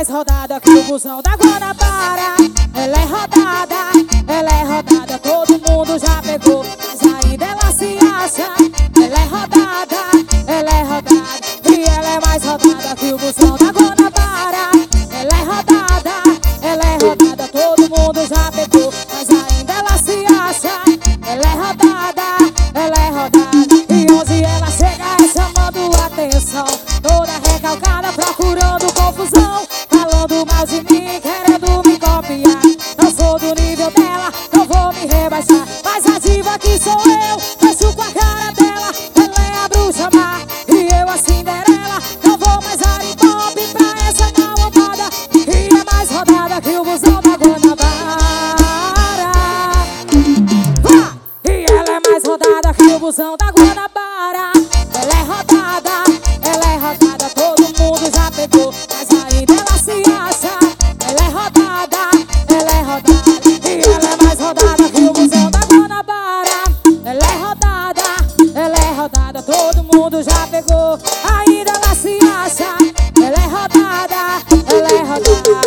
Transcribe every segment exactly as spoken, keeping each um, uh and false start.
mais rodada que o busão da Guanabara. Ela é rodada, ela é rodada, todo mundo já pegou, mas ainda ela se acha. Ela é rodada, ela é rodada, e ela é mais rodada que o busão da Guanabara. Ela é rodada, ela é rodada, todo mundo já pegou, mas ainda ela se acha. Ela é rodada, ela é rodada, e onde ela chega é chamando atenção. Toda recalcada, procurando confusão, falando mal de mim, querendo me copiar. Não sou do nível dela, não vou me rebaixar, mas a diva que sou eu, fecho com a cara dela. Ela é a bruxa má e eu a Cinderela. Não vou mais dar ibope pra essa malvada, e é mais rodada que o busão da Guanabara. Vá! E ela é mais rodada que o busão da Guanabara. Ela é rodada, ela é rodada, todo mundo já pegou, mas ainda ela se acha. Ela é rodada, ela é rodada, e ela é mais rodada que o busão da Guanabara. Ela é rodada, ela é rodada, todo mundo já pegou, ainda ela se acha. Ela é rodada, ela é rodada.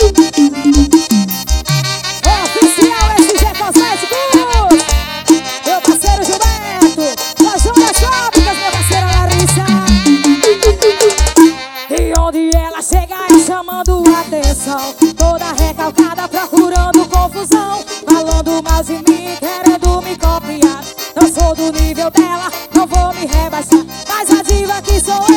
Oficial S G Cosméticos, meu parceiro Gilberto, Lojão das Fábricas, meu parceiro Larissa. E onde ela chega é chamando atenção, toda recalcada, procurando confusão, falando mal de mim, querendo me copiar. Não sou do nível dela, não vou me rebaixar, mas a diva que sou eu,